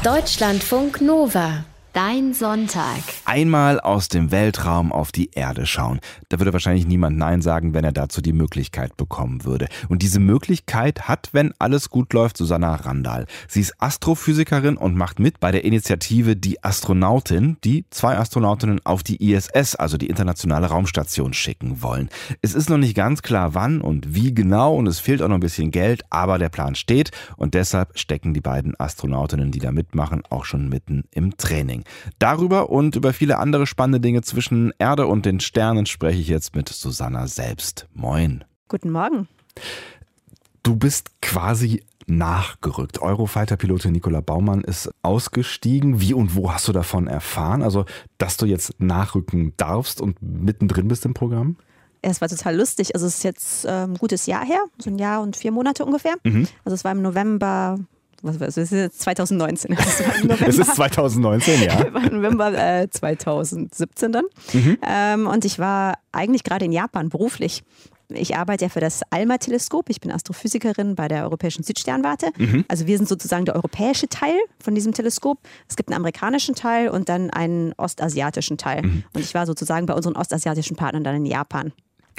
Deutschlandfunk Nova. Dein Sonntag. Einmal aus dem Weltraum auf die Erde schauen. Da würde wahrscheinlich niemand Nein sagen, wenn er dazu die Möglichkeit bekommen würde. Und diese Möglichkeit hat, wenn alles gut läuft, Susanna Randall. Sie ist Astrophysikerin und macht mit bei der Initiative Die Astronautin, die 2 Astronautinnen auf die ISS, also die Internationale Raumstation, schicken wollen. Es ist noch nicht ganz klar, wann und wie genau, und es fehlt auch noch ein bisschen Geld, aber der Plan steht und deshalb stecken die beiden Astronautinnen, die da mitmachen, auch schon mitten im Training. Darüber und über viele andere spannende Dinge zwischen Erde und den Sternen spreche ich jetzt mit Susanna selbst. Moin. Guten Morgen. Du bist quasi nachgerückt. Eurofighter-Pilotin Nicola Baumann ist ausgestiegen. Wie und wo hast du davon erfahren? Also, dass du jetzt nachrücken darfst und mittendrin bist im Programm? Es war total lustig. Also es ist jetzt ein gutes Jahr her, so ein Jahr und 4 Monate ungefähr. Also es war im November... Es ist jetzt 2019. Es ist 2019, ja. War November 2017 dann. Und ich war eigentlich gerade in Japan beruflich. Ich arbeite ja für das ALMA-Teleskop. Ich bin Astrophysikerin bei der Europäischen Südsternwarte. Also wir sind sozusagen der europäische Teil von diesem Teleskop. Es gibt einen amerikanischen Teil und dann einen ostasiatischen Teil. Und ich war sozusagen bei unseren ostasiatischen Partnern dann in Japan.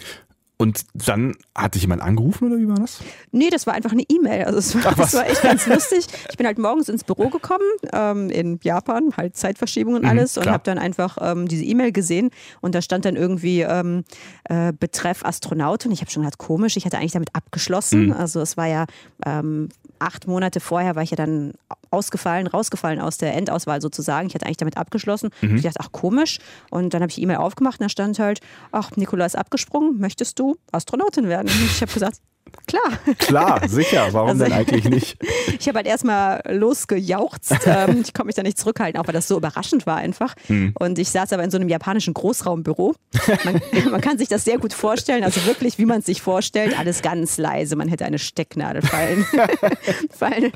Und dann hat dich jemand angerufen oder wie war das? Nee, das war einfach eine E-Mail. Also das war echt ganz lustig. Ich bin halt morgens ins Büro gekommen, in Japan, halt Zeitverschiebung und alles, und habe dann einfach diese E-Mail gesehen und da stand dann irgendwie Betreff Astronautin. Ich habe schon gedacht, komisch, ich hatte eigentlich damit abgeschlossen. Also es war ja 8 Monate vorher war ich ja dann rausgefallen aus der Endauswahl sozusagen. Ich hatte eigentlich damit abgeschlossen. Ich dachte, ach komisch. Und dann habe ich die E-Mail aufgemacht und da stand halt, ach, Nicola ist abgesprungen, möchtest du Astronautin werden? Und ich habe gesagt, klar. Klar, sicher. Warum denn eigentlich nicht? Ich habe halt erstmal losgejauchzt. Ich konnte mich da nicht zurückhalten, auch weil das so überraschend war einfach. Und ich saß aber in so einem japanischen Großraumbüro. Man kann sich das sehr gut vorstellen, also wirklich, wie man es sich vorstellt, alles ganz leise. Man hätte eine Stecknadel fallen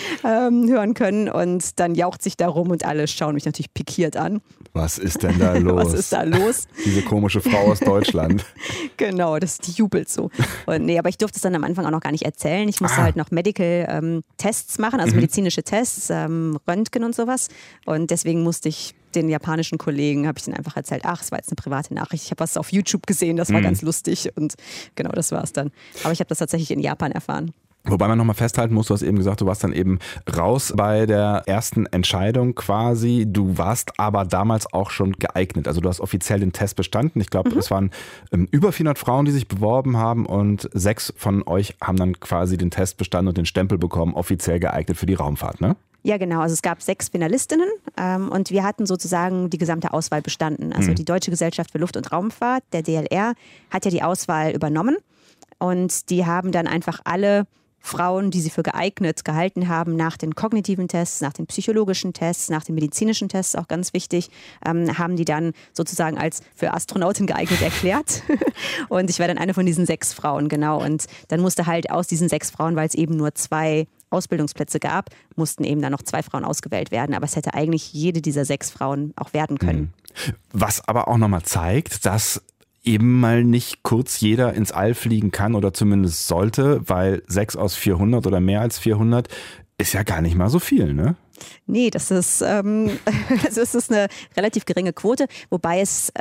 hören können und dann jaucht sich da rum und alle schauen mich natürlich pikiert an. Was ist denn da los? Was ist da los? Diese komische Frau aus Deutschland. Genau, die jubelt so. Und nee, aber ich durfte es dann am Anfang auch noch gar nicht erzählen. Ich musste halt noch Medical Tests machen, also medizinische Tests, Röntgen und sowas. Und deswegen musste ich den japanischen Kollegen, habe ich denen einfach erzählt, ach, es war jetzt eine private Nachricht. Ich habe was auf YouTube gesehen, das war ganz lustig und genau, das war es dann. Aber ich habe das tatsächlich in Japan erfahren. Wobei man nochmal festhalten muss, du hast eben gesagt, du warst dann eben raus bei der ersten Entscheidung quasi. Du warst aber damals auch schon geeignet. Also du hast offiziell den Test bestanden. Ich glaube, es waren über 400 Frauen, die sich beworben haben und 6 von euch haben dann quasi den Test bestanden und den Stempel bekommen, offiziell geeignet für die Raumfahrt, ne? Ja, genau. Also es gab 6 Finalistinnen und wir hatten sozusagen die gesamte Auswahl bestanden. Also die Deutsche Gesellschaft für Luft- und Raumfahrt, der DLR, hat ja die Auswahl übernommen und die haben dann einfach alle Frauen, die sie für geeignet gehalten haben, nach den kognitiven Tests, nach den psychologischen Tests, nach den medizinischen Tests, auch ganz wichtig, haben die dann sozusagen als für Astronautin geeignet erklärt. Und ich war dann eine von diesen 6 Frauen, genau. Und dann musste halt aus diesen 6 Frauen, weil es eben nur 2 Ausbildungsplätze gab, mussten eben dann noch 2 Frauen ausgewählt werden. Aber es hätte eigentlich jede dieser 6 Frauen auch werden können. Was aber auch nochmal zeigt, dass eben mal nicht kurz jeder ins All fliegen kann oder zumindest sollte, weil 6 aus 400 oder mehr als 400 ist ja gar nicht mal so viel, ne? Nee, das ist, also es ist eine relativ geringe Quote, wobei es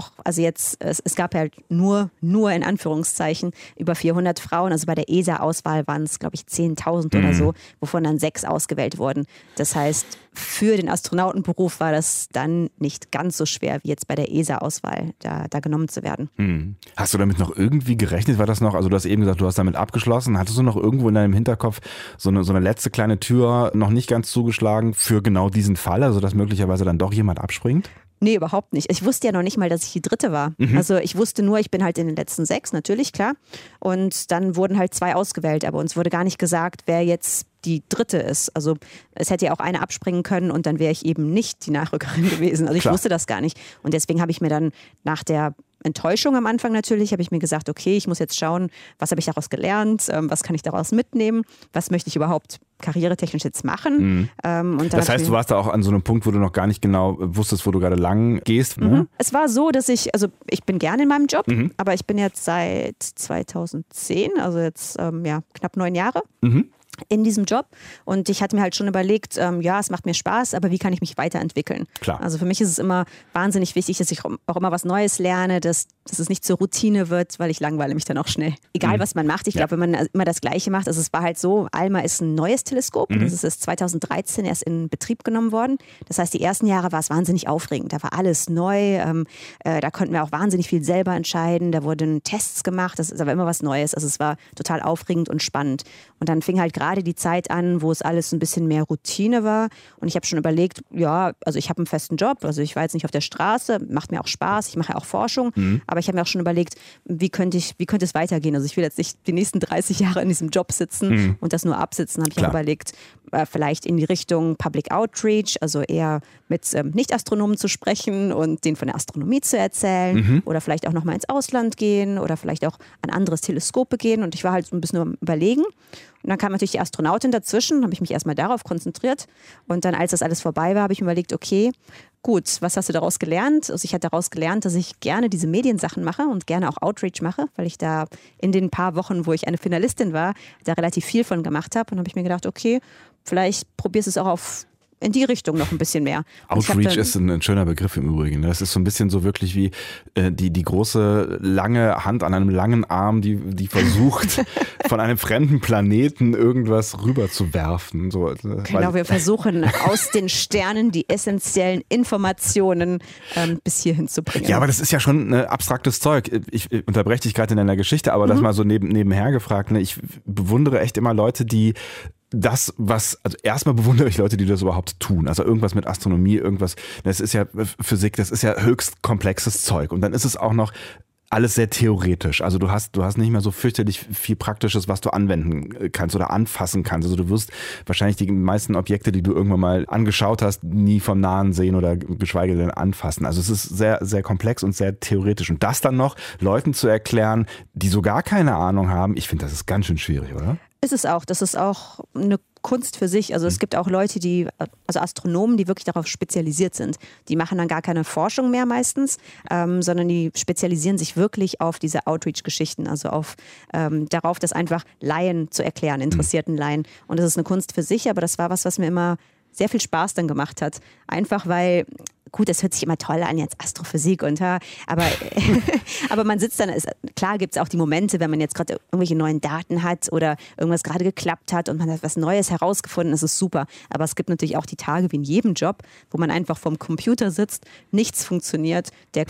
es gab halt nur in Anführungszeichen über 400 Frauen, also bei der ESA-Auswahl waren es, glaube ich, 10.000 oder so, wovon dann 6 ausgewählt wurden. Das heißt, für den Astronautenberuf war das dann nicht ganz so schwer wie jetzt bei der ESA-Auswahl, da genommen zu werden. Hast du damit noch irgendwie gerechnet? War das noch, also du hast eben gesagt, du hast damit abgeschlossen. Hattest du noch irgendwo in deinem Hinterkopf so eine letzte kleine Tür noch nicht ganz zugeschlagen für genau diesen Fall, also dass möglicherweise dann doch jemand abspringt? Nee, überhaupt nicht. Ich wusste ja noch nicht mal, dass ich die 3. war. Also ich wusste nur, ich bin halt in den letzten 6, natürlich, klar. Und dann wurden halt 2 ausgewählt, aber uns wurde gar nicht gesagt, wer jetzt die 3. ist. Also es hätte ja auch eine abspringen können und dann wäre ich eben nicht die Nachrückerin gewesen. Also ich wusste das gar nicht. Und deswegen habe ich mir dann nach der Enttäuschung am Anfang natürlich, habe ich mir gesagt, okay, ich muss jetzt schauen, was habe ich daraus gelernt, was kann ich daraus mitnehmen, was möchte ich überhaupt karrieretechnisch jetzt machen. Und das heißt, du warst da auch an so einem Punkt, wo du noch gar nicht genau wusstest, wo du gerade lang gehst. Ne? Es war so, dass ich bin gerne in meinem Job, aber ich bin jetzt seit 2010, also jetzt knapp 9 Jahre. in diesem Job und ich hatte mir halt schon überlegt, ja, es macht mir Spaß, aber wie kann ich mich weiterentwickeln? Klar. Also für mich ist es immer wahnsinnig wichtig, dass ich auch immer was Neues lerne, dass es nicht zur Routine wird, weil ich langweile mich dann auch schnell. Egal, was man macht. Ich glaube, wenn man immer das Gleiche macht, also es war halt so, ALMA ist ein neues Teleskop, das ist 2013 erst in Betrieb genommen worden. Das heißt, die ersten Jahre war es wahnsinnig aufregend. Da war alles neu, da konnten wir auch wahnsinnig viel selber entscheiden, da wurden Tests gemacht, das ist aber immer was Neues. Also es war total aufregend und spannend. Und dann fing halt gerade die Zeit an, wo es alles ein bisschen mehr Routine war. Und ich habe schon überlegt, ja, also ich habe einen festen Job, also ich war jetzt nicht auf der Straße, macht mir auch Spaß, ich mache ja auch Forschung, aber ich habe mir auch schon überlegt, wie könnte es weitergehen? Also ich will jetzt nicht die nächsten 30 Jahre in diesem Job sitzen und das nur absitzen. Habe ich auch überlegt, vielleicht in die Richtung Public Outreach, also eher mit Nicht-Astronomen zu sprechen und denen von der Astronomie zu erzählen oder vielleicht auch nochmal ins Ausland gehen oder vielleicht auch an anderes Teleskope gehen. Und ich war halt so ein bisschen am Überlegen. Und dann kam natürlich die Astronautin dazwischen, habe ich mich erstmal darauf konzentriert. Und dann, als das alles vorbei war, habe ich mir überlegt, okay, gut, was hast du daraus gelernt? Also ich hatte daraus gelernt, dass ich gerne diese Mediensachen mache und gerne auch Outreach mache, weil ich da in den paar Wochen, wo ich eine Finalistin war, da relativ viel von gemacht habe. Und habe ich mir gedacht, okay, vielleicht probierst du es auch in die Richtung noch ein bisschen mehr. Outreach ist ein schöner Begriff im Übrigen. Das ist so ein bisschen so wirklich wie die große, lange Hand an einem langen Arm, die versucht, von einem fremden Planeten irgendwas rüberzuwerfen. So, genau, wir versuchen aus den Sternen die essentiellen Informationen bis hierhin zu bringen. Ja, aber das ist ja schon abstraktes Zeug. Ich unterbreche dich gerade in deiner Geschichte, aber das mal so nebenher gefragt. Ne? Ich bewundere echt immer Leute, die also erstmal bewundere ich Leute, die das überhaupt tun. Also irgendwas mit Astronomie, das ist ja Physik, das ist ja höchst komplexes Zeug. Und dann ist es auch noch alles sehr theoretisch. Also du hast nicht mehr so fürchterlich viel Praktisches, was du anwenden kannst oder anfassen kannst. Also du wirst wahrscheinlich die meisten Objekte, die du irgendwann mal angeschaut hast, nie vom Nahen sehen oder geschweige denn anfassen. Also es ist sehr, sehr komplex und sehr theoretisch. Und das dann noch Leuten zu erklären, die so gar keine Ahnung haben, ich finde, das ist ganz schön schwierig, oder? Ist es auch. Das ist auch eine Kunst für sich. Also es gibt auch Leute, also Astronomen, die wirklich darauf spezialisiert sind. Die machen dann gar keine Forschung mehr meistens, sondern die spezialisieren sich wirklich auf diese Outreach-Geschichten, also auf darauf, das einfach Laien zu erklären, interessierten Laien. Und das ist eine Kunst für sich, aber das war was mir immer sehr viel Spaß dann gemacht hat. Einfach weil, gut, das hört sich immer toll an, jetzt Astrophysik aber man sitzt dann, klar gibt es auch die Momente, wenn man jetzt gerade irgendwelche neuen Daten hat oder irgendwas gerade geklappt hat und man hat was Neues herausgefunden, das ist super. Aber es gibt natürlich auch die Tage wie in jedem Job, wo man einfach vorm Computer sitzt, nichts funktioniert, der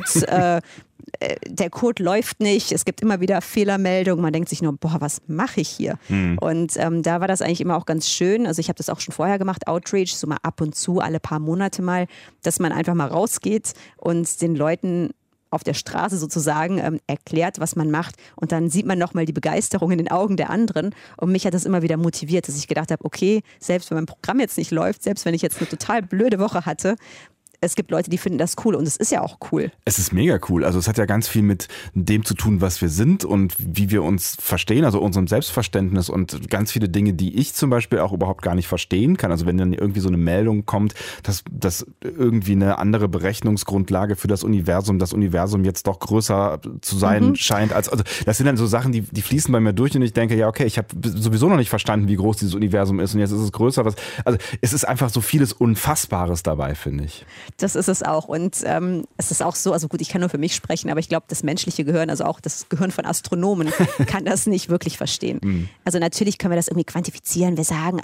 Code läuft nicht, es gibt immer wieder Fehlermeldungen, man denkt sich nur, boah, was mache ich hier? Und da war das eigentlich immer auch ganz schön, also ich habe das auch schon vorher gemacht, Outreach, so mal ab und zu, alle paar Monate mal, dass man einfach mal rausgeht und den Leuten auf der Straße sozusagen erklärt, was man macht und dann sieht man nochmal die Begeisterung in den Augen der anderen und mich hat das immer wieder motiviert, dass ich gedacht habe, okay, selbst wenn mein Programm jetzt nicht läuft, selbst wenn ich jetzt eine total blöde Woche hatte, es gibt Leute, die finden das cool und es ist ja auch cool. Es ist mega cool. Also es hat ja ganz viel mit dem zu tun, was wir sind und wie wir uns verstehen, also unserem Selbstverständnis und ganz viele Dinge, die ich zum Beispiel auch überhaupt gar nicht verstehen kann. Also wenn dann irgendwie so eine Meldung kommt, dass irgendwie eine andere Berechnungsgrundlage für das Universum jetzt doch größer zu sein scheint. Also das sind dann so Sachen, die fließen bei mir durch und ich denke, ja okay, ich habe sowieso noch nicht verstanden, wie groß dieses Universum ist und jetzt ist es größer. Also es ist einfach so vieles Unfassbares dabei, finde ich. Das ist es auch und es ist auch so, also gut, ich kann nur für mich sprechen, aber ich glaube, das menschliche Gehirn, also auch das Gehirn von Astronomen, kann das nicht wirklich verstehen. Also natürlich können wir das irgendwie quantifizieren. Wir sagen,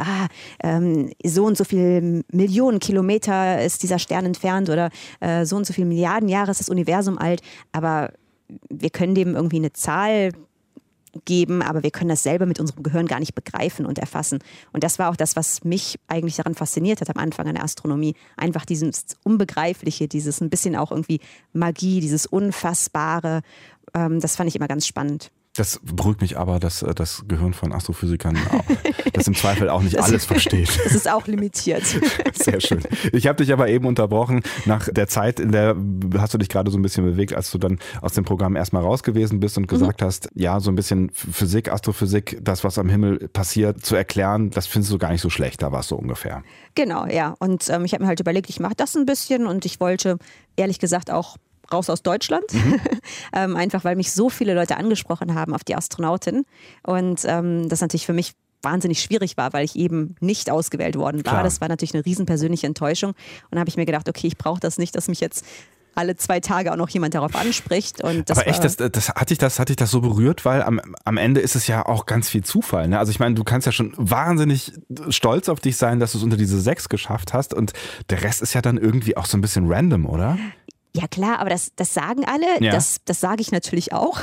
so und so viel Millionen Kilometer ist dieser Stern entfernt oder so und so viele Milliarden Jahre ist das Universum alt, aber wir können dem irgendwie eine Zahl geben, aber wir können das selber mit unserem Gehirn gar nicht begreifen und erfassen. Und das war auch das, was mich eigentlich daran fasziniert hat am Anfang an der Astronomie. Einfach dieses Unbegreifliche, dieses ein bisschen auch irgendwie Magie, dieses Unfassbare, das fand ich immer ganz spannend. Das beruhigt mich aber, dass das Gehirn von Astrophysikern das im Zweifel auch nicht alles versteht. Es ist auch limitiert. Sehr schön. Ich habe dich aber eben unterbrochen. Nach der Zeit, in der hast du dich gerade so ein bisschen bewegt, als du dann aus dem Programm erstmal raus gewesen bist und gesagt hast, ja, so ein bisschen Physik, Astrophysik, das, was am Himmel passiert, zu erklären, das findest du gar nicht so schlecht. Da war es so ungefähr. Genau, ja. Und ich habe mir halt überlegt, ich mache das ein bisschen und ich wollte ehrlich gesagt auch raus aus Deutschland, einfach weil mich so viele Leute angesprochen haben auf die Astronautin und das natürlich für mich wahnsinnig schwierig war, weil ich eben nicht ausgewählt worden war. Klar. Das war natürlich eine riesen persönliche Enttäuschung. Und dann habe ich mir gedacht, okay, ich brauche das nicht, dass mich jetzt alle 2 Tage auch noch jemand darauf anspricht. Und das aber echt, hat dich das so berührt? Weil am Ende ist es ja auch ganz viel Zufall. Ne? Also ich meine, du kannst ja schon wahnsinnig stolz auf dich sein, dass du es unter diese 6 geschafft hast und der Rest ist ja dann irgendwie auch so ein bisschen random, oder? Ja klar, aber das sagen alle, Ja. das sage ich natürlich auch.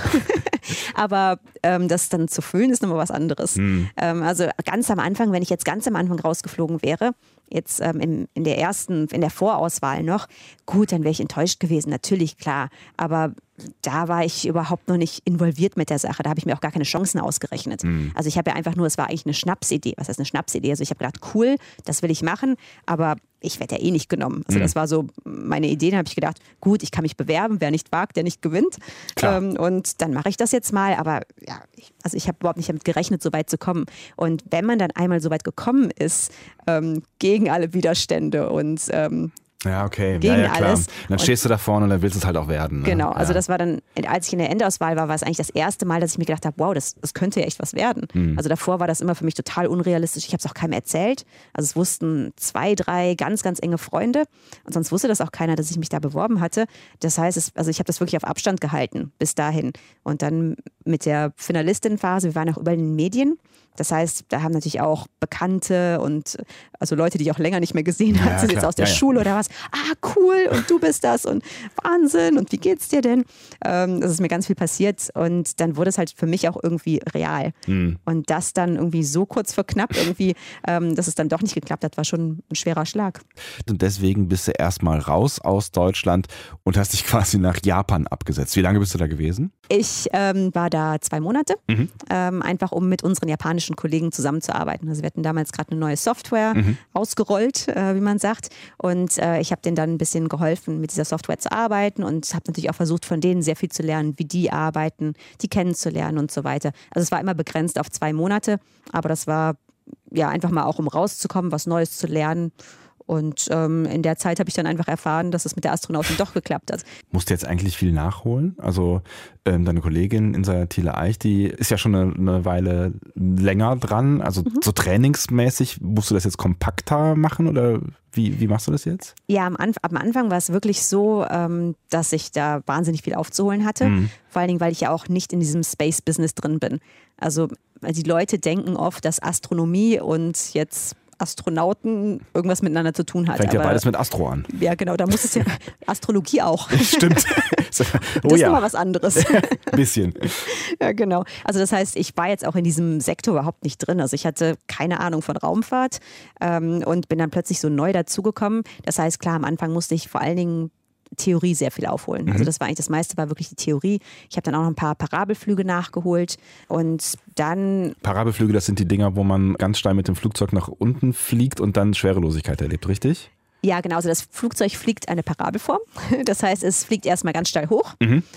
Aber das dann zu fühlen, ist nochmal was anderes. Also ganz am Anfang, wenn ich jetzt ganz am Anfang rausgeflogen wäre, jetzt in der Vorauswahl noch, gut, dann wäre ich enttäuscht gewesen, natürlich, klar. Aber da war ich überhaupt noch nicht involviert mit der Sache. Da habe ich mir auch gar keine Chancen ausgerechnet. Also ich habe ja einfach nur, es war eigentlich eine Schnapsidee. Was heißt eine Schnapsidee? Also ich habe gedacht, cool, das will ich machen, aber ich werde ja eh nicht genommen. Also das war so meine Idee. Dann habe ich gedacht, gut, ich kann mich bewerben, wer nicht wagt, der nicht gewinnt. Und dann mache ich das jetzt mal. Aber ja, ich habe überhaupt nicht damit gerechnet, so weit zu kommen. Und wenn man dann einmal so weit gekommen ist, gegen alle Widerstände und ja, okay. gegen klar. alles. Dann stehst du da vorne und dann willst du es halt auch werden. Ne? Genau, also ja. das war dann, als ich in der Endauswahl war es eigentlich das erste Mal, dass ich mir gedacht habe, wow, das könnte ja echt was werden. Also davor war das immer für mich total unrealistisch. Ich habe es auch keinem erzählt. Also es wussten 2, 3 ganz, ganz enge Freunde und sonst wusste das auch keiner, dass ich mich da beworben hatte. Das heißt, ich habe das wirklich auf Abstand gehalten bis dahin. Und dann mit der Finalistinnenphase, wir waren auch überall in den Medien. Das heißt, da haben natürlich auch Bekannte und also Leute, die ich auch länger nicht mehr gesehen habe, sind jetzt aus der Schule oder was. Ah, cool, und du bist das und Wahnsinn und wie geht's dir denn? Das ist mir ganz viel passiert und dann wurde es halt für mich auch irgendwie real. Und das dann irgendwie so kurz vor knapp irgendwie, dass es dann doch nicht geklappt hat, war schon ein schwerer Schlag. Und deswegen bist du erstmal raus aus Deutschland und hast dich quasi nach Japan abgesetzt. Wie lange bist du da gewesen? Ich war da 2 Monate, einfach um mit unseren japanischen Kollegen zusammenzuarbeiten. Also wir hatten damals gerade eine neue Software ausgerollt, wie man sagt. Und ich habe denen dann ein bisschen geholfen, mit dieser Software zu arbeiten und habe natürlich auch versucht, von denen sehr viel zu lernen, wie die arbeiten, die kennenzulernen und so weiter. Also es war immer begrenzt auf 2 Monate, aber das war ja einfach mal auch, um rauszukommen, was Neues zu lernen. Und in der Zeit habe ich dann einfach erfahren, dass es mit der Astronautin doch geklappt hat. Musst du jetzt eigentlich viel nachholen? Also deine Kollegin Insa Thiele-Eich, die ist ja schon eine Weile länger dran. Also so trainingsmäßig, musst du das jetzt kompakter machen oder wie machst du das jetzt? Ja, am Anfang war es wirklich so, dass ich da wahnsinnig viel aufzuholen hatte. Vor allen Dingen, weil ich ja auch nicht in diesem Space-Business drin bin. Also die Leute denken oft, dass Astronomie und jetzt Astronauten irgendwas miteinander zu tun hat. Fängt ja beides mit Astro an. Ja, genau, da muss es ja, Astrologie auch. Stimmt. Das ist nochmal was anderes. Bisschen. Ja, genau. Also das heißt, ich war jetzt auch in diesem Sektor überhaupt nicht drin. Also ich hatte keine Ahnung von Raumfahrt und bin dann plötzlich so neu dazugekommen. Das heißt, klar, am Anfang musste ich vor allen Dingen Theorie sehr viel aufholen. Also das war eigentlich das meiste, war wirklich die Theorie. Ich habe dann auch noch ein paar Parabelflüge nachgeholt und dann... Parabelflüge, das sind die Dinger, wo man ganz steil mit dem Flugzeug nach unten fliegt und dann Schwerelosigkeit erlebt, richtig? Ja, genau. Also das Flugzeug fliegt eine Parabelform. Das heißt, es fliegt erstmal ganz steil hoch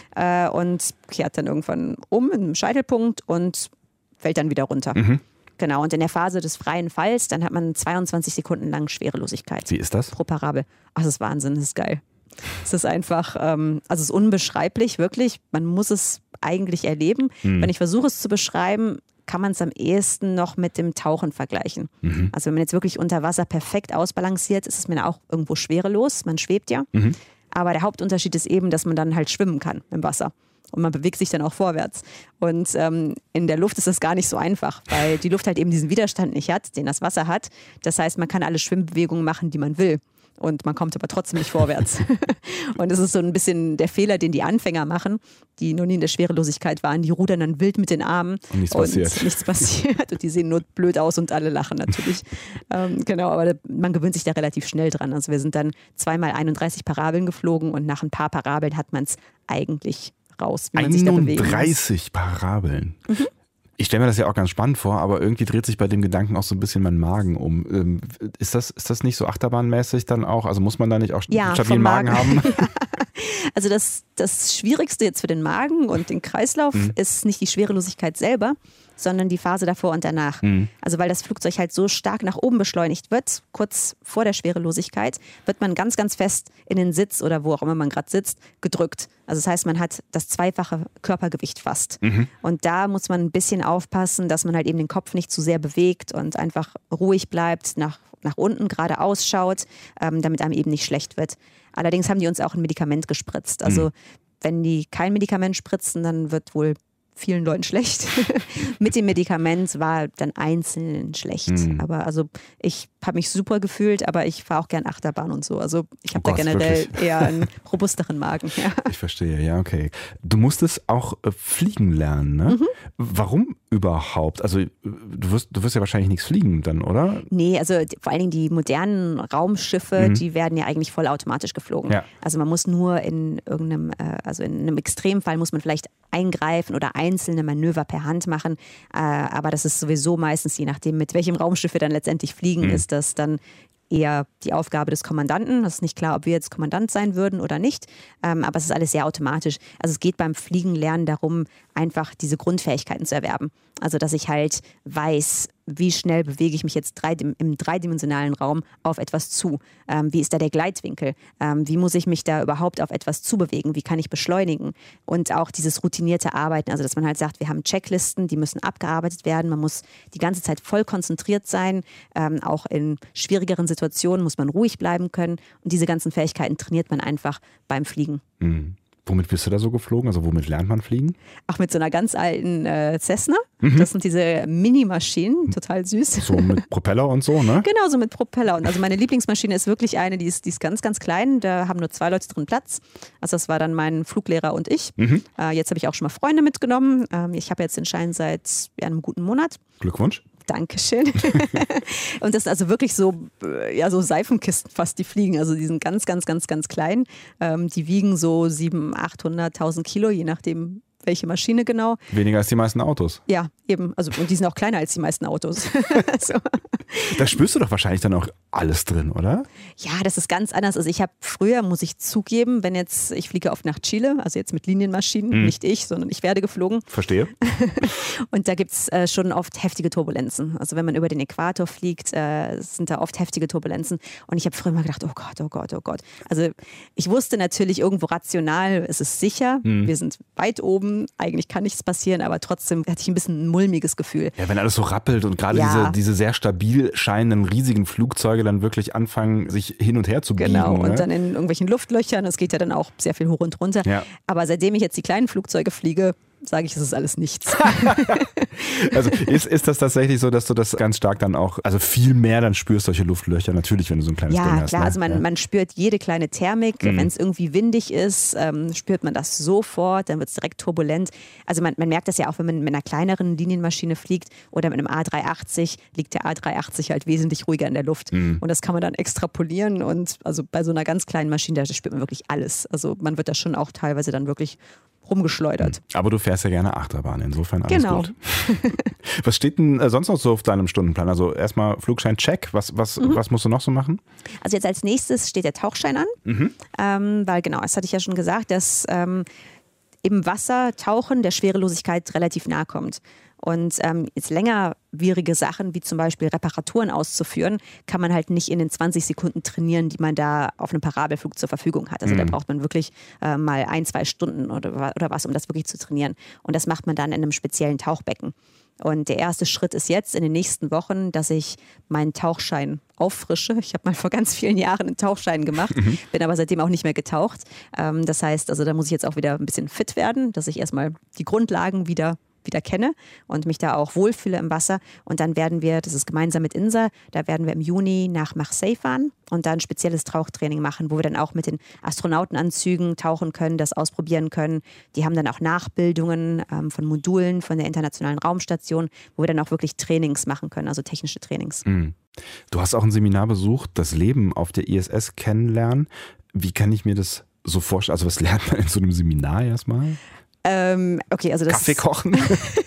und kehrt dann irgendwann um in einem Scheitelpunkt und fällt dann wieder runter. Genau, und in der Phase des freien Falls, dann hat man 22 Sekunden lang Schwerelosigkeit. Wie ist das? Pro Parabel. Ach, das ist Wahnsinn, das ist geil. Es ist einfach, also es ist unbeschreiblich, wirklich. Man muss es eigentlich erleben. Wenn ich versuche es zu beschreiben, kann man es am ehesten noch mit dem Tauchen vergleichen. Also wenn man jetzt wirklich unter Wasser perfekt ausbalanciert, ist es mir auch irgendwo schwerelos. Man schwebt ja. Aber der Hauptunterschied ist eben, dass man dann halt schwimmen kann im Wasser. Und man bewegt sich dann auch vorwärts. Und in der Luft ist das gar nicht so einfach, weil die Luft halt eben diesen Widerstand nicht hat, den das Wasser hat. Das heißt, man kann alle Schwimmbewegungen machen, die man will. Und man kommt aber trotzdem nicht vorwärts. Und das ist so ein bisschen der Fehler, den die Anfänger machen, die noch nie in der Schwerelosigkeit waren. Die rudern dann wild mit den Armen. Und nichts passiert. Und die sehen nur blöd aus und alle lachen natürlich. Genau, aber man gewöhnt sich da relativ schnell dran. Also wir sind dann 2x 31 Parabeln geflogen und nach ein paar Parabeln hat man es eigentlich raus, wie man sich da bewegen muss. 31 Parabeln. Ich stelle mir das ja auch ganz spannend vor, aber irgendwie dreht sich bei dem Gedanken auch so ein bisschen mein Magen um. Ist das nicht so achterbahnmäßig dann auch? Also muss man da nicht auch einen stabilen Magen haben? Ja. Also das Schwierigste jetzt für den Magen und den Kreislauf ist nicht die Schwerelosigkeit selber, sondern die Phase davor und danach. Also weil das Flugzeug halt so stark nach oben beschleunigt wird, kurz vor der Schwerelosigkeit, wird man ganz, ganz fest in den Sitz oder wo auch immer man gerade sitzt, gedrückt. Also das heißt, man hat das zweifache Körpergewicht fast. Und da muss man ein bisschen aufpassen, dass man halt eben den Kopf nicht zu sehr bewegt und einfach ruhig bleibt, nach unten gerade ausschaut, damit einem eben nicht schlecht wird. Allerdings haben die uns auch ein Medikament gespritzt. Also wenn die kein Medikament spritzen, dann wird wohl vielen Leuten schlecht. Mit dem Medikament war dann einzeln schlecht. Aber also ich habe mich super gefühlt, aber ich fahre auch gern Achterbahn und so. Also ich habe da generell wirklich eher einen robusteren Magen. Ja. Ich verstehe, ja, okay. Du musstest auch fliegen lernen, ne? Warum überhaupt? Also du wirst ja wahrscheinlich nichts fliegen dann, oder? Nee, also vor allen Dingen die modernen Raumschiffe, die werden ja eigentlich vollautomatisch geflogen. Ja. Also man muss nur in irgendeinem, also in einem Extremfall muss man vielleicht eingreifen oder einzelne Manöver per Hand machen. Aber das ist sowieso meistens, je nachdem, mit welchem Raumschiff wir dann letztendlich fliegen, ist das dann eher die Aufgabe des Kommandanten. Es ist nicht klar, ob wir jetzt Kommandant sein würden oder nicht, aber es ist alles sehr automatisch. Also es geht beim Fliegenlernen darum, einfach diese Grundfähigkeiten zu erwerben. Also dass ich halt weiß, wie schnell bewege ich mich jetzt im dreidimensionalen Raum auf etwas zu? Wie ist da der Gleitwinkel? Wie muss ich mich da überhaupt auf etwas zubewegen? Wie kann ich beschleunigen? Und auch dieses routinierte Arbeiten, also dass man halt sagt, wir haben Checklisten, die müssen abgearbeitet werden. Man muss die ganze Zeit voll konzentriert sein. Auch in schwierigeren Situationen muss man ruhig bleiben können. Und diese ganzen Fähigkeiten trainiert man einfach beim Fliegen. Womit bist du da so geflogen? Also womit lernt man fliegen? Auch mit so einer ganz alten Cessna. Das sind diese Mini-Maschinen, total süß. So mit Propeller und so, ne? Genau, so mit Propeller. Und also meine Lieblingsmaschine ist wirklich eine, die ist ganz, ganz klein. Da haben nur 2 Leute drin Platz. Also das war dann mein Fluglehrer und ich. Jetzt habe ich auch schon mal Freunde mitgenommen. Ich habe jetzt den Schein seit einem guten Monat. Glückwunsch. Dankeschön. Und das sind also wirklich so Seifenkisten fast, die fliegen. Also die sind ganz, ganz, ganz, ganz klein. Die wiegen so 700.000, 800.000 Kilo, je nachdem, welche Maschine genau. Weniger als die meisten Autos. Ja, eben. Also, und die sind auch kleiner als die meisten Autos. So. Da spürst du doch wahrscheinlich dann auch alles drin, oder? Ja, das ist ganz anders. Also ich habe früher, muss ich zugeben, ich fliege oft nach Chile, also jetzt mit Linienmaschinen, nicht ich, sondern ich werde geflogen. Verstehe. Und da gibt es schon oft heftige Turbulenzen. Also wenn man über den Äquator fliegt, sind da oft heftige Turbulenzen. Und ich habe früher mal gedacht, oh Gott, oh Gott, oh Gott. Also ich wusste natürlich irgendwo rational, es ist sicher, wir sind weit oben, eigentlich kann nichts passieren, aber trotzdem hatte ich ein bisschen ein mulmiges Gefühl. Ja, wenn alles so rappelt und gerade diese sehr stabil scheinenden riesigen Flugzeuge dann wirklich anfangen, sich hin und her zu biegen. Genau, und ne? dann in irgendwelchen Luftlöchern, es geht ja dann auch sehr viel hoch und runter. Ja. Aber seitdem ich jetzt die kleinen Flugzeuge fliege, sage ich, es ist alles nichts. Also ist das tatsächlich so, dass du das ganz stark dann auch, also viel mehr dann spürst, solche Luftlöcher, natürlich, wenn du so ein kleines Ding hast. Ja, klar, ne? also man spürt jede kleine Thermik, wenn es irgendwie windig ist, spürt man das sofort, dann wird es direkt turbulent. Also man merkt das ja auch, wenn man mit einer kleineren Linienmaschine fliegt oder mit einem A380, liegt der A380 halt wesentlich ruhiger in der Luft. Und das kann man dann extrapolieren und also bei so einer ganz kleinen Maschine, da spürt man wirklich alles. Also man wird da schon auch teilweise dann wirklich rumgeschleudert. Aber du fährst ja gerne Achterbahn, insofern alles gut. Genau. Was steht denn sonst noch so auf deinem Stundenplan? Also erstmal Flugschein check, was musst du noch so machen? Also jetzt als nächstes steht der Tauchschein an, weil genau, das hatte ich ja schon gesagt, dass im Wasser Tauchen der Schwerelosigkeit relativ nahe kommt. Und jetzt längerwierige Sachen, wie zum Beispiel Reparaturen auszuführen, kann man halt nicht in den 20 Sekunden trainieren, die man da auf einem Parabelflug zur Verfügung hat. Also da braucht man wirklich mal 1-2 Stunden oder was, um das wirklich zu trainieren. Und das macht man dann in einem speziellen Tauchbecken. Und der erste Schritt ist jetzt in den nächsten Wochen, dass ich meinen Tauchschein auffrische. Ich habe mal vor ganz vielen Jahren einen Tauchschein gemacht, bin aber seitdem auch nicht mehr getaucht. Das heißt, also da muss ich jetzt auch wieder ein bisschen fit werden, dass ich erstmal die Grundlagen wieder kenne und mich da auch wohlfühle im Wasser. Und dann werden wir, das ist gemeinsam mit INSA, da werden wir im Juni nach Marseille fahren und da ein spezielles Tauchtraining machen, wo wir dann auch mit den Astronautenanzügen tauchen können, das ausprobieren können. Die haben dann auch Nachbildungen von Modulen von der Internationalen Raumstation, wo wir dann auch wirklich Trainings machen können, also technische Trainings. Du hast auch ein Seminar besucht, das Leben auf der ISS kennenlernen. Wie kann ich mir das so vorstellen? Also was lernt man in so einem Seminar erstmal? Okay, also das Kaffee kochen?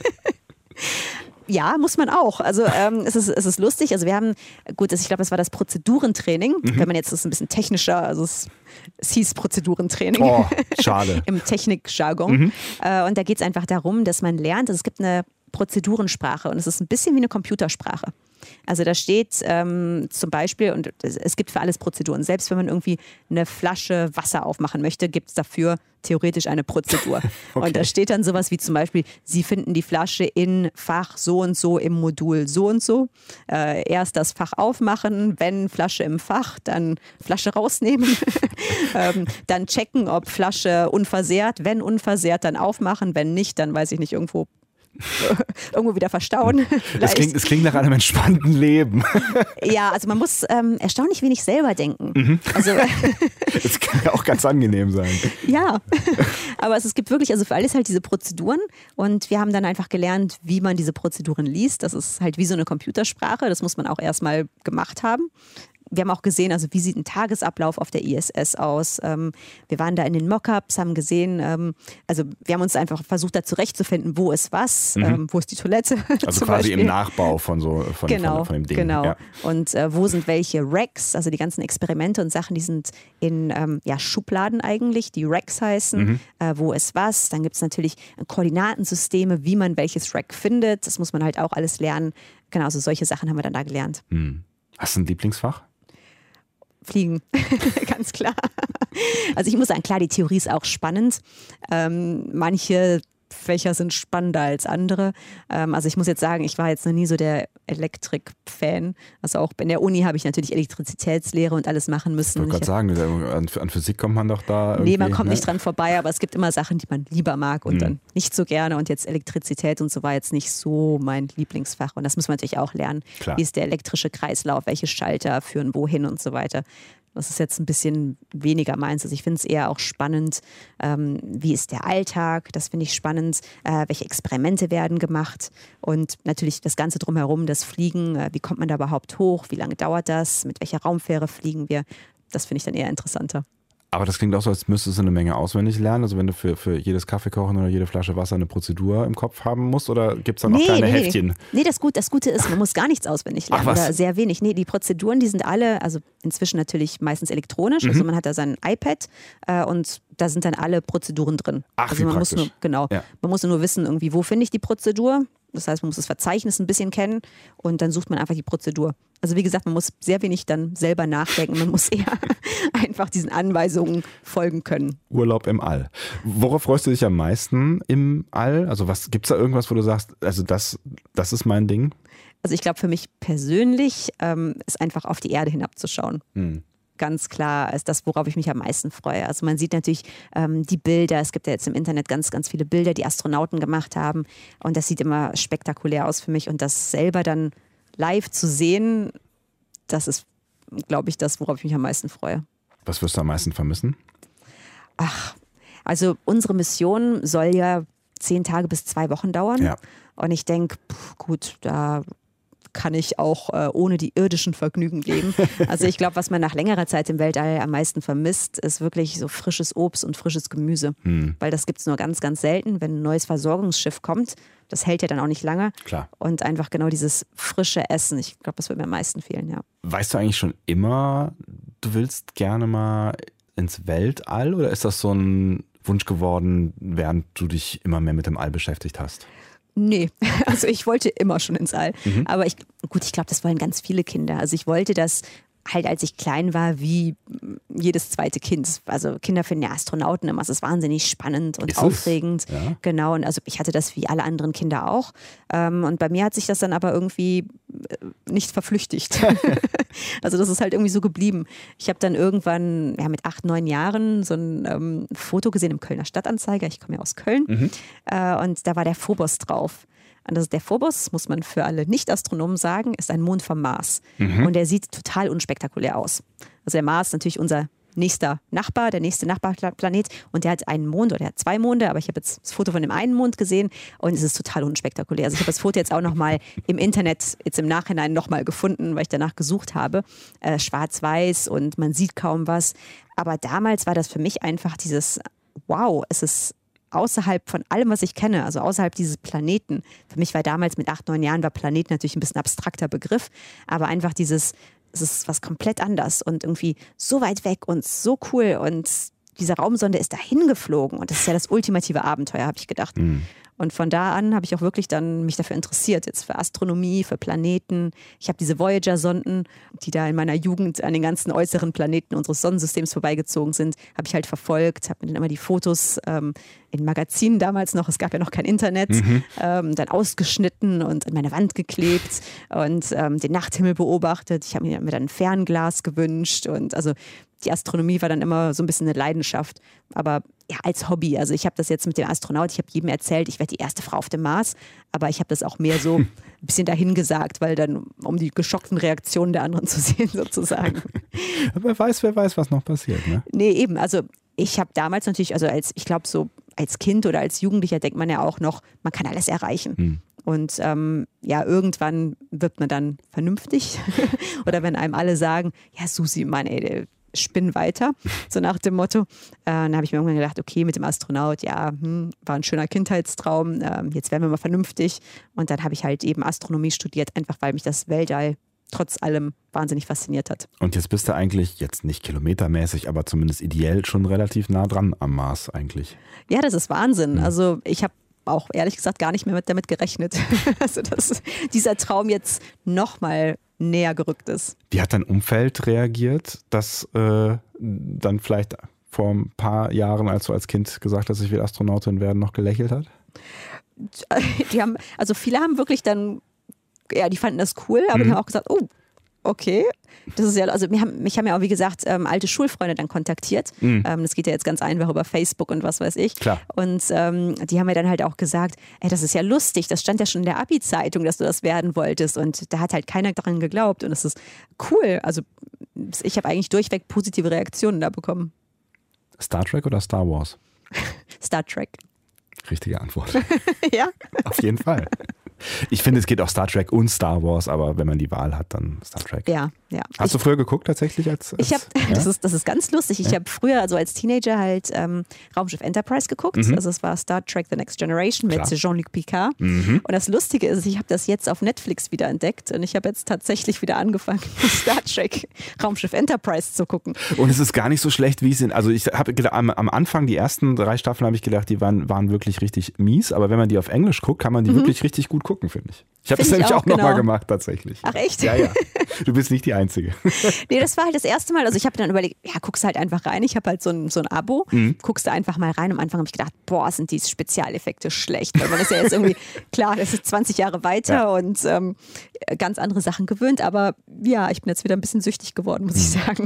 Ja, muss man auch. Also es ist lustig. Also wir haben, gut, ich glaube, das war das Prozedurentraining. Wenn man jetzt das ist ein bisschen technischer, also es hieß Prozedurentraining. Oh, schade. Im Technikjargon. Und da geht es einfach darum, dass man lernt, also es gibt eine Prozedurensprache und es ist ein bisschen wie eine Computersprache. Also da steht zum Beispiel, und es gibt für alles Prozeduren, selbst wenn man irgendwie eine Flasche Wasser aufmachen möchte, gibt es dafür theoretisch eine Prozedur. Okay. Und da steht dann sowas wie zum Beispiel, Sie finden die Flasche in Fach so und so im Modul so und so. Erst das Fach aufmachen, wenn Flasche im Fach, dann Flasche rausnehmen. Dann checken, ob Flasche unversehrt, wenn unversehrt, dann aufmachen, wenn nicht, dann weiß ich nicht, irgendwo wieder verstauen. Es klingt nach einem entspannten Leben. Ja, also man muss erstaunlich wenig selber denken. Mhm. Also, das kann ja auch ganz angenehm sein. Ja, aber es gibt wirklich, also für alles halt diese Prozeduren und wir haben dann einfach gelernt, wie man diese Prozeduren liest. Das ist halt wie so eine Computersprache, das muss man auch erstmal gemacht haben. Wir haben auch gesehen, also wie sieht ein Tagesablauf auf der ISS aus. Wir waren da in den Mockups, haben gesehen, also wir haben uns einfach versucht, da zurechtzufinden, wo ist was, wo ist die Toilette. Also quasi im Nachbau von dem Ding. Genau. Ja. Und wo sind welche Racks, also die ganzen Experimente und Sachen, die sind in Schubladen eigentlich, die Racks heißen. Wo ist was? Dann gibt es natürlich Koordinatensysteme, wie man welches Rack findet. Das muss man halt auch alles lernen. Genau, also solche Sachen haben wir dann da gelernt. Hast du ein Lieblingsfach? Fliegen, ganz klar. Also ich muss sagen, klar, die Theorie ist auch spannend. Manche Fächer sind spannender als andere. Also ich muss jetzt sagen, ich war jetzt noch nie so der Elektrik-Fan. Also auch in der Uni habe ich natürlich Elektrizitätslehre und alles machen müssen. Ich wollte gerade sagen, an Physik kommt man doch da irgendwie. Nee, man kommt nicht dran vorbei, aber es gibt immer Sachen, die man lieber mag und dann nicht so gerne. Und jetzt Elektrizität und so war jetzt nicht so mein Lieblingsfach. Und das muss man natürlich auch lernen. Klar. Wie ist der elektrische Kreislauf, welche Schalter führen wohin und so weiter. Das ist jetzt ein bisschen weniger meins. Also ich finde es eher auch spannend, wie ist der Alltag, das finde ich spannend, welche Experimente werden gemacht und natürlich das Ganze drumherum, das Fliegen, wie kommt man da überhaupt hoch, wie lange dauert das, mit welcher Raumfähre fliegen wir, das finde ich dann eher interessanter. Aber das klingt auch so, als müsstest du eine Menge auswendig lernen. Also wenn du für jedes Kaffeekochen oder jede Flasche Wasser eine Prozedur im Kopf haben musst, oder gibt es dann noch kleine Heftchen? Nee, das Gute ist, man muss gar nichts auswendig lernen oder sehr wenig. Nee, die Prozeduren, die sind alle, also inzwischen natürlich meistens elektronisch. Also man hat da sein iPad und da sind dann alle Prozeduren drin. Ach, also man muss nur, man muss nur wissen, irgendwie, wo finde ich die Prozedur. Das heißt, man muss das Verzeichnis ein bisschen kennen und dann sucht man einfach die Prozedur. Also wie gesagt, man muss sehr wenig dann selber nachdenken. Man muss eher einfach diesen Anweisungen folgen können. Urlaub im All. Worauf freust du dich am meisten im All? Also gibt es da irgendwas, wo du sagst, also das ist mein Ding? Also ich glaube, für mich persönlich ist einfach auf die Erde hinabzuschauen. Ganz klar ist das, worauf ich mich am meisten freue. Also man sieht natürlich die Bilder. Es gibt ja jetzt im Internet ganz, ganz viele Bilder, die Astronauten gemacht haben. Und das sieht immer spektakulär aus für mich. Und das selber dann live zu sehen, das ist, glaube ich, das, worauf ich mich am meisten freue. Was wirst du am meisten vermissen? Also unsere Mission soll ja 10 Tage bis 2 Wochen dauern. Ja. Und ich denke, gut, da kann ich auch ohne die irdischen Vergnügen leben. Also ich glaube, was man nach längerer Zeit im Weltall am meisten vermisst, ist wirklich so frisches Obst und frisches Gemüse. Weil das gibt es nur ganz, ganz selten. Wenn ein neues Versorgungsschiff kommt, das hält ja dann auch nicht lange. Klar. Und einfach genau dieses frische Essen, ich glaube, das wird mir am meisten fehlen, ja. Weißt du eigentlich schon immer, du willst gerne mal ins Weltall, oder ist das so ein Wunsch geworden, während du dich immer mehr mit dem All beschäftigt hast? Nee, also ich wollte immer schon ins All. Aber ich glaube, das wollen ganz viele Kinder. Also ich wollte das halt, als ich klein war, wie jedes zweite Kind. Also Kinder finden ja Astronauten immer, es ist wahnsinnig spannend und aufregend. Ja. Genau, und also ich hatte das wie alle anderen Kinder auch. Und bei mir hat sich das dann aber irgendwie nicht verflüchtigt. Also das ist halt irgendwie so geblieben. Ich habe dann irgendwann mit 8, 9 Jahren so ein Foto gesehen im Kölner Stadtanzeiger. Ich komme ja aus Köln. Und da war der Phobos drauf. Und der Phobos, muss man für alle Nicht-Astronomen sagen, ist ein Mond vom Mars. Und der sieht total unspektakulär aus. Also der Mars ist natürlich unser nächster Nachbar, der nächste Nachbarplanet. Und der hat einen Mond oder der hat 2 Monde, aber ich habe jetzt das Foto von dem einen Mond gesehen und es ist total unspektakulär. Also ich habe das Foto jetzt auch nochmal im Internet, jetzt im Nachhinein nochmal gefunden, weil ich danach gesucht habe. Schwarz-weiß und man sieht kaum was. Aber damals war das für mich einfach dieses, wow, es ist außerhalb von allem, was ich kenne, also außerhalb dieses Planeten. Für mich war damals mit 8, 9 Jahren, war Planet natürlich ein bisschen abstrakter Begriff, aber einfach dieses, es ist was komplett anders und irgendwie so weit weg und so cool und diese Raumsonde ist dahin geflogen und das ist ja das ultimative Abenteuer, habe ich gedacht. Und von da an habe ich auch wirklich dann mich dafür interessiert, jetzt für Astronomie, für Planeten. Ich habe diese Voyager-Sonden, die da in meiner Jugend an den ganzen äußeren Planeten unseres Sonnensystems vorbeigezogen sind, habe ich halt verfolgt, habe mir dann immer die Fotos in Magazinen damals noch, es gab ja noch kein Internet, dann ausgeschnitten und an meine Wand geklebt und den Nachthimmel beobachtet. Ich habe mir dann ein Fernglas gewünscht und also die Astronomie war dann immer so ein bisschen eine Leidenschaft, aber ja, als Hobby. Also ich habe das jetzt mit dem Astronaut, ich habe jedem erzählt, ich werde die erste Frau auf dem Mars, aber ich habe das auch mehr so ein bisschen dahin gesagt, weil dann, um die geschockten Reaktionen der anderen zu sehen sozusagen. Wer weiß, was noch passiert, ne? Nee, eben, also ich habe damals natürlich, also ich glaube so als Kind oder als Jugendlicher denkt man ja auch noch, man kann alles erreichen. Und ja, irgendwann wird man dann vernünftig oder wenn einem alle sagen, ja Susi, Mann ey, spinn weiter, so nach dem Motto. Dann habe ich mir irgendwann gedacht, okay, mit dem Astronaut, ja, war ein schöner Kindheitstraum, jetzt werden wir mal vernünftig. Und dann habe ich halt eben Astronomie studiert, einfach weil mich das Weltall trotz allem wahnsinnig fasziniert hat. Und jetzt bist du eigentlich, jetzt nicht kilometermäßig, aber zumindest ideell schon relativ nah dran am Mars eigentlich. Ja, das ist Wahnsinn. Also ich habe auch ehrlich gesagt gar nicht mehr damit gerechnet, also dass dieser Traum jetzt nochmal näher gerückt ist. Wie hat dein Umfeld reagiert, dass dann vielleicht vor ein paar Jahren, als du als Kind gesagt hast, ich will Astronautin werden, noch gelächelt hat? Viele haben wirklich dann, ja, die fanden das cool, aber die haben auch gesagt, oh, okay. Das ist ja, also mich haben ja auch, wie gesagt, alte Schulfreunde dann kontaktiert. Das geht ja jetzt ganz einfach über Facebook und was weiß ich. Klar. Und die haben mir dann halt auch gesagt, ey, das ist ja lustig, das stand ja schon in der Abi-Zeitung, dass du das werden wolltest. Und da hat halt keiner daran geglaubt. Und das ist cool. Also ich habe eigentlich durchweg positive Reaktionen da bekommen. Star Trek oder Star Wars? Star Trek. Richtige Antwort. Ja? Auf jeden Fall. Ich finde, es geht auch Star Trek und Star Wars, aber wenn man die Wahl hat, dann Star Trek. Ja, ja. Hast du früher geguckt tatsächlich? Das ist ganz lustig. Ich habe früher, also als Teenager halt Raumschiff Enterprise geguckt. Also es war Star Trek The Next Generation mit Jean-Luc Picard. Und das Lustige ist, ich habe das jetzt auf Netflix wieder entdeckt und ich habe jetzt tatsächlich wieder angefangen, Star Trek Raumschiff Enterprise zu gucken. Und es ist gar nicht so schlecht, wie es sind. Also ich habe am Anfang, die ersten 3 Staffeln, habe ich gedacht, die waren wirklich richtig mies. Aber wenn man die auf Englisch guckt, kann man die wirklich richtig gut gucken, finde ich. Ich habe das nämlich auch nochmal gemacht, tatsächlich. Ach echt? Ja, ja. Du bist nicht die Einzige. Nee, das war halt das erste Mal. Also ich habe dann überlegt, ja, guckst halt einfach rein. Ich habe halt so ein Abo. Guckst du einfach mal rein. Am Anfang habe ich gedacht, boah, sind die Spezialeffekte schlecht. Weil man ist ja jetzt irgendwie, klar, das ist 20 Jahre weiter und ganz andere Sachen gewöhnt. Aber ja, ich bin jetzt wieder ein bisschen süchtig geworden, muss ich sagen.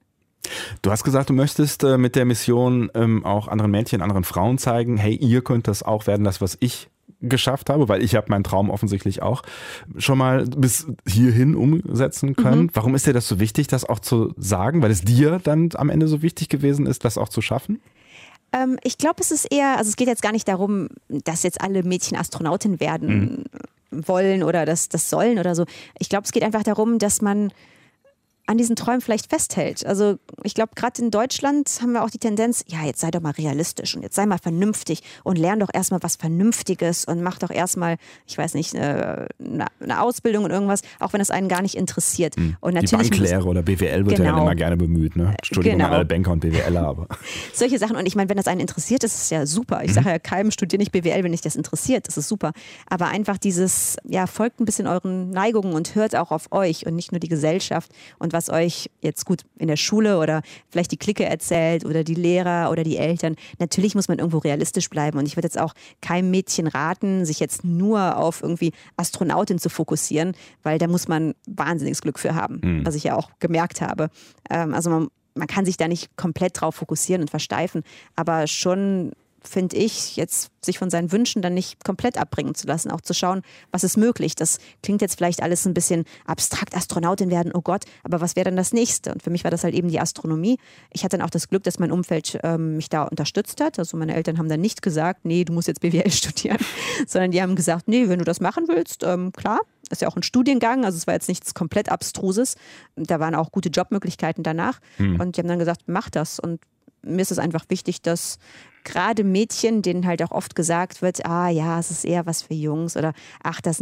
Du hast gesagt, du möchtest mit der Mission auch anderen Mädchen, anderen Frauen zeigen, hey, ihr könnt das auch werden, das, was ich geschafft habe, weil ich habe meinen Traum offensichtlich auch schon mal bis hierhin umsetzen können. Warum ist dir das so wichtig, das auch zu sagen? Weil es dir dann am Ende so wichtig gewesen ist, das auch zu schaffen? Ich glaube, es ist eher, also es geht jetzt gar nicht darum, dass jetzt alle Mädchen Astronautin werden wollen oder das sollen oder so. Ich glaube, es geht einfach darum, dass man an diesen Träumen vielleicht festhält. Also ich glaube, gerade in Deutschland haben wir auch die Tendenz, ja, jetzt sei doch mal realistisch und jetzt sei mal vernünftig und lern doch erstmal was Vernünftiges und mach doch erstmal, ich weiß nicht, eine Ausbildung und irgendwas, auch wenn es einen gar nicht interessiert. Und natürlich die Banklehre oder BWL wird ja dann immer gerne bemüht. Ne? Entschuldigung an alle Banker und BWLer, aber... Solche Sachen. Und ich meine, wenn das einen interessiert, ist es ja super. Ich sage ja keinem, studiere nicht BWL, wenn dich das interessiert. Das ist super. Aber einfach dieses, ja, folgt ein bisschen euren Neigungen und hört auch auf euch und nicht nur die Gesellschaft und was euch jetzt gut in der Schule oder vielleicht die Clique erzählt oder die Lehrer oder die Eltern. Natürlich muss man irgendwo realistisch bleiben und ich würde jetzt auch keinem Mädchen raten, sich jetzt nur auf irgendwie Astronautin zu fokussieren, weil da muss man wahnsinniges Glück für haben, was ich ja auch gemerkt habe. Also man kann sich da nicht komplett drauf fokussieren und versteifen, aber schon finde ich, jetzt sich von seinen Wünschen dann nicht komplett abbringen zu lassen, auch zu schauen, was ist möglich. Das klingt jetzt vielleicht alles ein bisschen abstrakt, Astronautin werden, oh Gott, aber was wäre dann das Nächste? Und für mich war das halt eben die Astronomie. Ich hatte dann auch das Glück, dass mein Umfeld mich da unterstützt hat. Also meine Eltern haben dann nicht gesagt, nee, du musst jetzt BWL studieren, sondern die haben gesagt, nee, wenn du das machen willst, klar. Ist ja auch ein Studiengang, also es war jetzt nichts komplett Abstruses. Da waren auch gute Jobmöglichkeiten danach. Und die haben dann gesagt, mach das. Und mir ist es einfach wichtig, dass gerade Mädchen, denen halt auch oft gesagt wird, ja, es ist eher was für Jungs oder ach, das sind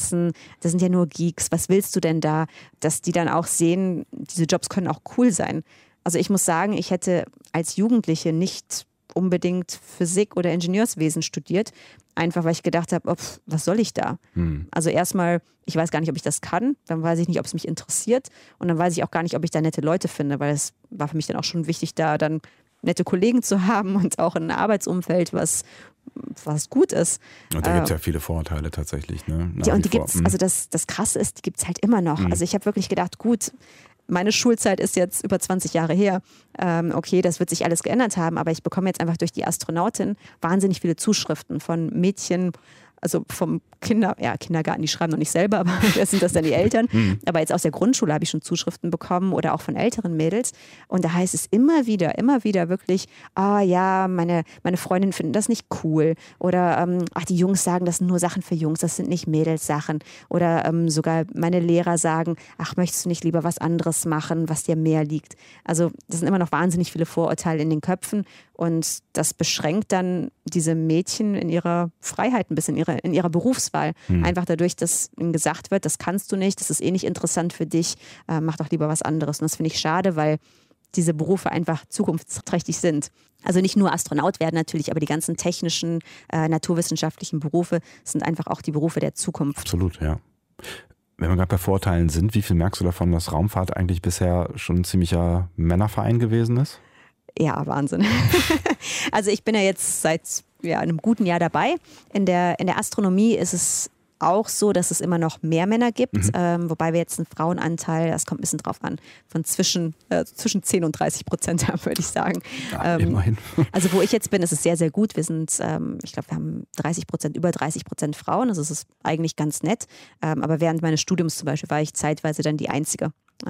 ja nur Geeks, was willst du denn da? Dass die dann auch sehen, diese Jobs können auch cool sein. Also ich muss sagen, ich hätte als Jugendliche nicht unbedingt Physik oder Ingenieurswesen studiert. Einfach, weil ich gedacht habe, was soll ich da? Also erstmal, ich weiß gar nicht, ob ich das kann. Dann weiß ich nicht, ob es mich interessiert. Und dann weiß ich auch gar nicht, ob ich da nette Leute finde, weil es war für mich dann auch schon wichtig, da dann nette Kollegen zu haben und auch ein Arbeitsumfeld, was gut ist. Und da gibt es ja viele Vorurteile tatsächlich. Ne? Ja, und die gibt's, also das Krasse ist, die gibt es halt immer noch. Also ich habe wirklich gedacht, gut, meine Schulzeit ist jetzt über 20 Jahre her. Okay, das wird sich alles geändert haben, aber ich bekomme jetzt einfach durch die Astronautin wahnsinnig viele Zuschriften von Mädchen, also vom Kindergarten, die schreiben noch nicht selber, aber das sind das dann die Eltern. Aber jetzt aus der Grundschule habe ich schon Zuschriften bekommen oder auch von älteren Mädels. Und da heißt es immer wieder wirklich, meine Freundinnen finden das nicht cool. Oder die Jungs sagen, das sind nur Sachen für Jungs, das sind nicht Mädelssachen. Oder sogar meine Lehrer sagen, möchtest du nicht lieber was anderes machen, was dir mehr liegt. Also das sind immer noch wahnsinnig viele Vorurteile in den Köpfen. Und das beschränkt dann diese Mädchen in ihrer Freiheit ein bisschen, in ihrer Berufswahl. Einfach dadurch, dass ihnen gesagt wird, das kannst du nicht, das ist eh nicht interessant für dich, mach doch lieber was anderes. Und das finde ich schade, weil diese Berufe einfach zukunftsträchtig sind. Also nicht nur Astronaut werden natürlich, aber die ganzen technischen, naturwissenschaftlichen Berufe sind einfach auch die Berufe der Zukunft. Absolut, ja. Wenn wir gerade bei Vorurteilen sind, wie viel merkst du davon, dass Raumfahrt eigentlich bisher schon ein ziemlicher Männerverein gewesen ist? Ja, Wahnsinn. Also ich bin ja jetzt seit einem guten Jahr dabei. In der Astronomie ist es auch so, dass es immer noch mehr Männer gibt, wobei wir jetzt einen Frauenanteil, das kommt ein bisschen drauf an, von zwischen 10 und 30% haben, würde ich sagen. Ja, immerhin. Also wo ich jetzt bin, ist es sehr, sehr gut. Wir sind, ich glaube, wir haben über 30% Frauen, also es ist eigentlich ganz nett. Aber während meines Studiums zum Beispiel war ich zeitweise dann die einzige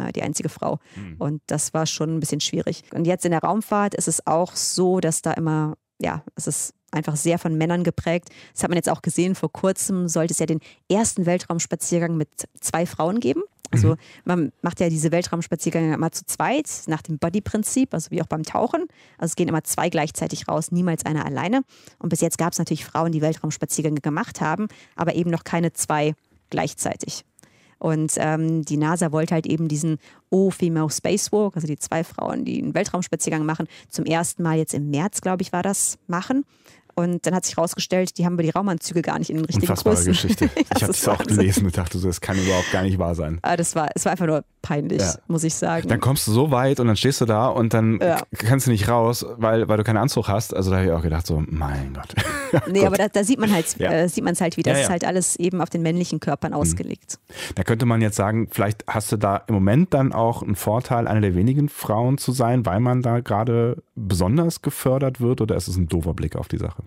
Frau. Und das war schon ein bisschen schwierig. Und jetzt in der Raumfahrt ist es auch so, dass da immer, es ist einfach sehr von Männern geprägt. Das hat man jetzt auch gesehen, vor kurzem sollte es ja den ersten Weltraumspaziergang mit 2 Frauen geben. Also man macht ja diese Weltraumspaziergänge immer zu zweit, nach dem Buddy-Prinzip, also wie auch beim Tauchen. Also es gehen immer 2 gleichzeitig raus, niemals einer alleine. Und bis jetzt gab es natürlich Frauen, die Weltraumspaziergänge gemacht haben, aber eben noch keine 2 gleichzeitig. Und die NASA wollte halt eben diesen All-Female Spacewalk, also die 2 Frauen, die einen Weltraumspaziergang machen, zum ersten Mal jetzt im März, glaube ich, war das, machen. Und dann hat sich herausgestellt, die haben die Raumanzüge gar nicht in den richtigen Unfassbare Größen. Geschichte. Ich habe das auch gelesen und dachte so, das kann überhaupt gar nicht wahr sein. Es war einfach nur peinlich, muss ich sagen. Dann kommst du so weit und dann stehst du da und dann kannst du nicht raus, weil du keinen Anzug hast. Also da habe ich auch gedacht so, mein Gott. Nee, aber da sieht man halt, halt wieder. Ja, Das ist halt alles eben auf den männlichen Körpern ausgelegt. Da könnte man jetzt sagen, vielleicht hast du da im Moment dann auch einen Vorteil, eine der wenigen Frauen zu sein, weil man da gerade besonders gefördert wird, oder ist es ein doofer Blick auf die Sache?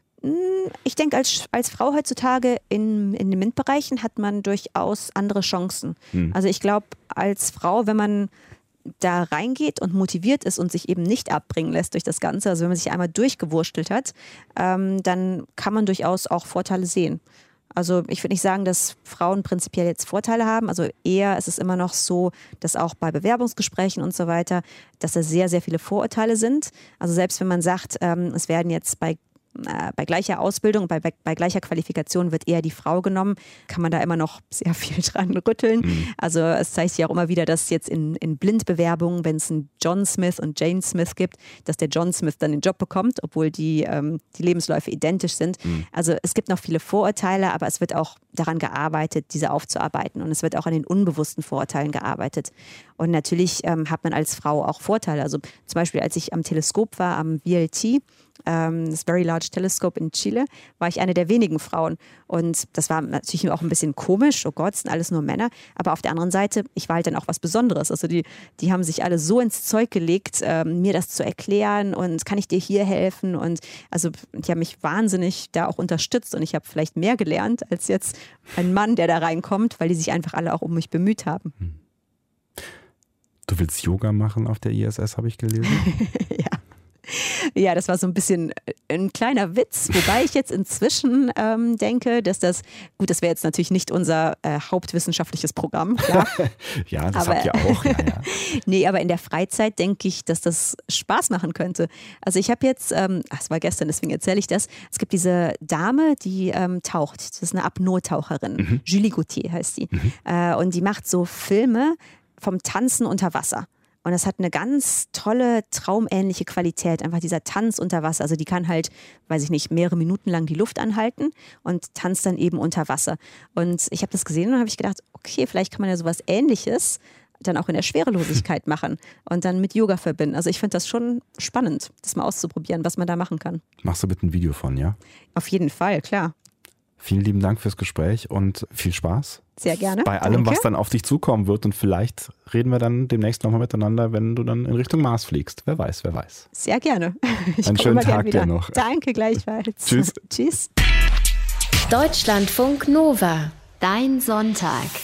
Ich denke, als Frau heutzutage in den MINT-Bereichen hat man durchaus andere Chancen. Also ich glaube, als Frau, wenn man da reingeht und motiviert ist und sich eben nicht abbringen lässt durch das Ganze, also wenn man sich einmal durchgewurstelt hat, dann kann man durchaus auch Vorteile sehen. Also ich würde nicht sagen, dass Frauen prinzipiell jetzt Vorteile haben. Also eher ist es immer noch so, dass auch bei Bewerbungsgesprächen und so weiter, dass da sehr, sehr viele Vorurteile sind. Also selbst wenn man sagt, es werden jetzt bei gleicher Ausbildung, bei gleicher Qualifikation wird eher die Frau genommen, kann man da immer noch sehr viel dran rütteln. Also es zeigt sich auch immer wieder, dass jetzt in Blindbewerbungen, wenn es einen John Smith und Jane Smith gibt, dass der John Smith dann den Job bekommt, obwohl die Lebensläufe identisch sind. Also es gibt noch viele Vorurteile, aber es wird auch daran gearbeitet, diese aufzuarbeiten. Und es wird auch an den unbewussten Vorurteilen gearbeitet. Und natürlich hat man als Frau auch Vorteile. Also zum Beispiel, als ich am Teleskop war, am VLT, das Very Large Telescope in Chile, war ich eine der wenigen Frauen. Und das war natürlich auch ein bisschen komisch. Oh Gott, es sind alles nur Männer. Aber auf der anderen Seite, ich war halt dann auch was Besonderes. Also die haben sich alle so ins Zeug gelegt, mir das zu erklären und kann ich dir hier helfen? Und also die haben mich wahnsinnig da auch unterstützt und ich habe vielleicht mehr gelernt als jetzt ein Mann, der da reinkommt, weil die sich einfach alle auch um mich bemüht haben. Du willst Yoga machen auf der ISS, habe ich gelesen? Ja, das war so ein bisschen ein kleiner Witz, wobei ich jetzt inzwischen denke, dass das wäre jetzt natürlich nicht unser hauptwissenschaftliches Programm, klar. Ja, das habt ihr auch. Ja. Nee, aber in der Freizeit denke ich, dass das Spaß machen könnte. Also ich habe jetzt, es war gestern, deswegen erzähle ich das, es gibt diese Dame, die taucht, das ist eine Apnoe-Taucherin, Julie Gauthier heißt die, und die macht so Filme vom Tanzen unter Wasser. Und das hat eine ganz tolle, traumähnliche Qualität. Einfach dieser Tanz unter Wasser. Also die kann halt, weiß ich nicht, mehrere Minuten lang die Luft anhalten und tanzt dann eben unter Wasser. Und ich habe das gesehen und habe ich gedacht, okay, vielleicht kann man ja sowas Ähnliches dann auch in der Schwerelosigkeit machen und dann mit Yoga verbinden. Also ich finde das schon spannend, das mal auszuprobieren, was man da machen kann. Machst du bitte ein Video von, ja? Auf jeden Fall, klar. Vielen lieben Dank fürs Gespräch und viel Spaß. Sehr gerne. Bei allem, Danke. was dann auf dich zukommen wird, und vielleicht reden wir dann demnächst nochmal miteinander, wenn du dann in Richtung Mars fliegst. Wer weiß, wer weiß. Sehr gerne. Einen schönen Tag dir noch. Danke gleichfalls. Tschüss. Tschüss. Deutschlandfunk Nova. Dein Sonntag.